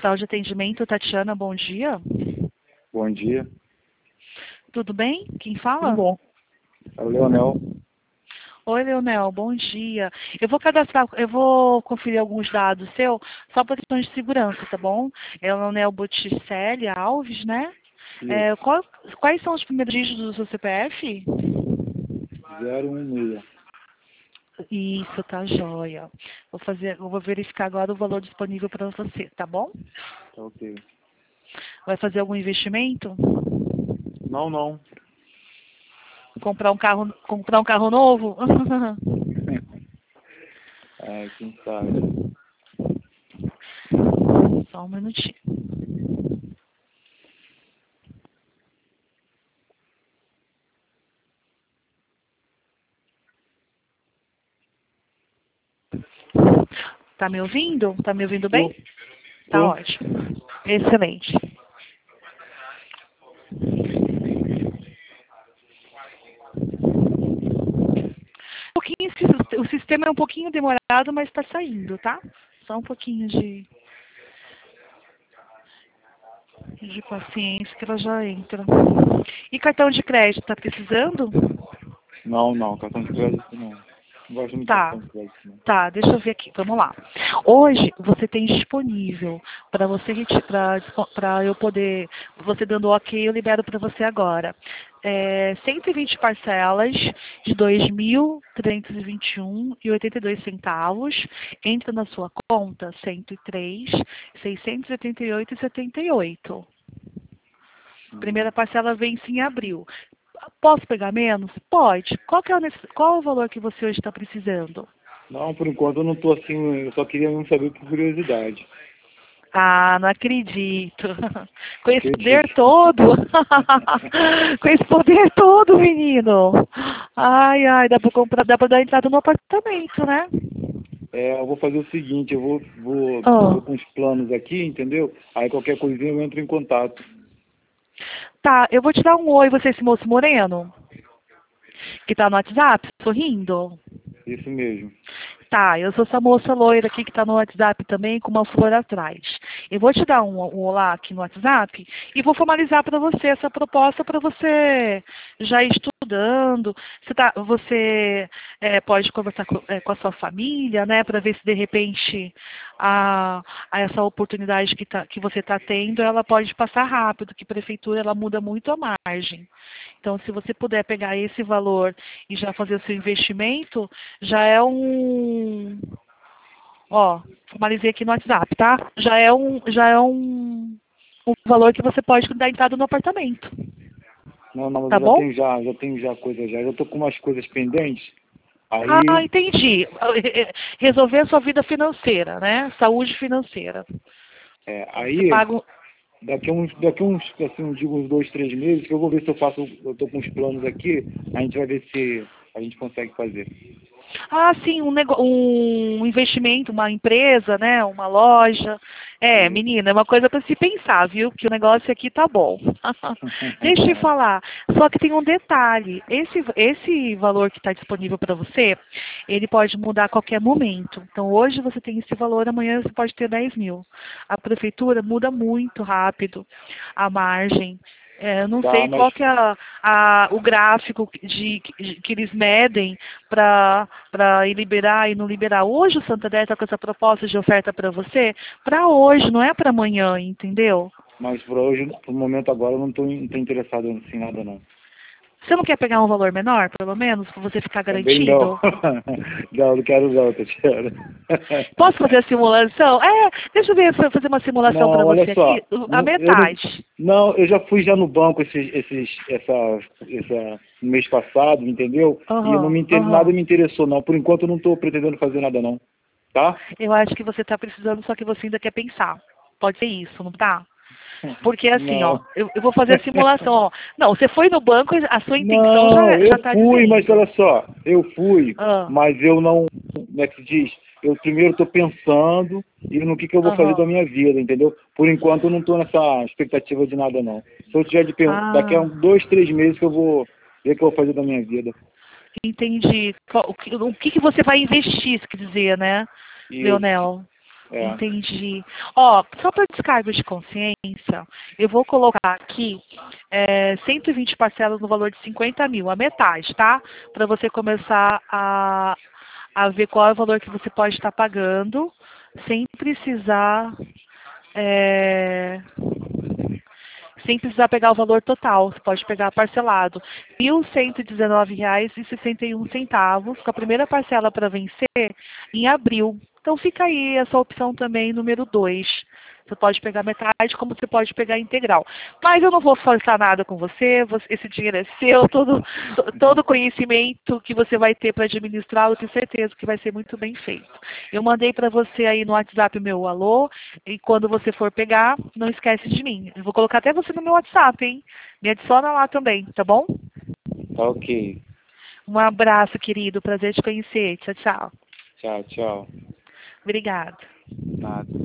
Central de Atendimento, Tatiana, bom dia. Bom dia. Tudo bem? Quem Tudo fala? bom. É o Leonel. Oi, Leonel, bom dia. Eu vou conferir alguns dados seu, só por questões de segurança, tá bom? É o Leonel Botticelli Alves, né? Isso. Quais são os primeiros dígitos do seu CPF? 016. Isso, tá joia. Eu vou verificar agora o valor disponível para você, tá bom? Tá ok. Vai fazer algum investimento? Não, não. Comprar um carro novo? Quem sabe. Só um minutinho. Tá me ouvindo? Tá me ouvindo bem? Tá Tô. ótimo. Excelente. O sistema é um pouquinho demorado, mas está saindo, tá? Só um pouquinho de paciência que ela já entra. E cartão de crédito, tá precisando? Não, não. Cartão de crédito não. Não gosto muito de Tá. cartão de crédito, não. Tá, deixa eu ver aqui, vamos lá. Hoje você tem disponível para você para eu poder, você dando ok, eu libero para você agora. 120 parcelas de 2.321,82 centavos. Entra na sua conta 103.688,78. Primeira parcela vence em abril. Posso pegar menos? Pode. Qual é o valor que você hoje está precisando? Não, por enquanto eu não tô assim. Eu só queria mesmo saber por curiosidade. Ah, não acredito. Com esse poder Acredite. todo. Com esse poder todo, menino. Ai, ai, dá pra dar entrada no apartamento, né? Eu vou fazer o seguinte, tô Oh. com os planos aqui, entendeu? Aí qualquer coisinha eu entro em contato. Tá, eu vou te dar um oi, você, esse moço moreno, que tá no WhatsApp, sorrindo. Isso mesmo. Tá, eu sou essa moça loira aqui que está no WhatsApp também, com uma flor atrás. Eu vou te dar um olá aqui no WhatsApp e vou formalizar para você essa proposta para você já ir estudando. Você pode conversar com a sua família, né, para ver se de repente a essa oportunidade que você está tendo, ela pode passar rápido, que a prefeitura ela muda muito a margem. Então, se você puder pegar esse valor e já fazer o seu investimento, já é formalizei aqui no WhatsApp, tá? Já é um valor que você pode dar entrada no apartamento. Não, não, mas Tá eu bom? já tenho já coisa já. Eu tô com umas coisas pendentes. Ah, Aí, entendi. Resolver a sua vida financeira, né? Saúde financeira. Você aí paga. daqui uns, assim, digo uns 2, 3 meses, que eu vou ver se eu tô com uns planos aqui, a gente vai ver se a gente consegue fazer. Ah, sim, um investimento, uma empresa, né? Uma loja. Isso. Menina, é uma coisa para se pensar, viu? Que o negócio aqui tá bom. Deixa eu te falar. Só que tem um detalhe. Esse valor que está disponível para você, ele pode mudar a qualquer momento. Então, hoje você tem esse valor, amanhã você pode ter 10 mil. A prefeitura muda muito rápido a margem. Eu não Tá, sei mas qual que é o gráfico que eles medem para liberar e não liberar. Hoje o Santander está com essa proposta de oferta para você, para hoje, não é para amanhã, entendeu? por hoje, pro momento agora, eu não tô interessado em nada não. Você não quer pegar um valor menor, pelo menos, para você ficar Também não. garantido? Não quero não, Tatiana. Posso fazer a simulação? Deixa eu ver, fazer uma simulação para Não, olha você só. aqui, a metade. Eu já fui já no banco no mês passado, entendeu? E Aham, nada aham. me interessou não. Por enquanto eu não estou pretendendo fazer nada não. Tá? Eu acho que você está precisando, só que você ainda quer pensar. Pode ser isso, não tá? Porque assim, ó, Não. eu vou fazer a simulação, ó. Não, você foi no banco, a sua intenção Não, já eu está fui, mas olha dizendo. só, eu fui, Ah, mas eu não, como é que se diz? Eu primeiro estou pensando e no que eu vou fazer da aham. minha vida, entendeu? Por enquanto eu não estou nessa expectativa de nada não. Se eu tiver daqui a Ah, 2, 3 meses que eu vou ver o que eu vou fazer da minha vida. entendi. O que que você vai investir, se quer dizer, né, Isso. Leonel? Entendi. Ó, só para descargo de consciência, eu vou colocar aqui 120 parcelas no valor de 50 mil, a metade, tá? Para você começar a ver qual é o valor que você pode estar pagando, sem precisar, é, sem precisar pegar o valor total. Você pode pegar parcelado. R$ 1.119,61, com a primeira parcela para vencer em abril. Então fica aí essa opção também, número 2. Você pode pegar metade, como você pode pegar integral. Mas eu não vou forçar nada com você, esse dinheiro é seu, todo conhecimento que você vai ter para administrar, eu tenho certeza que vai ser muito bem feito. Eu mandei para você aí no WhatsApp o meu alô, e quando você for pegar, não esquece de mim. Eu vou colocar até você no meu WhatsApp, hein? Me adiciona lá também, tá bom? Tá ok. Um abraço, querido. Prazer te conhecer. Tchau, tchau. Tchau, tchau. Obrigada. Nada.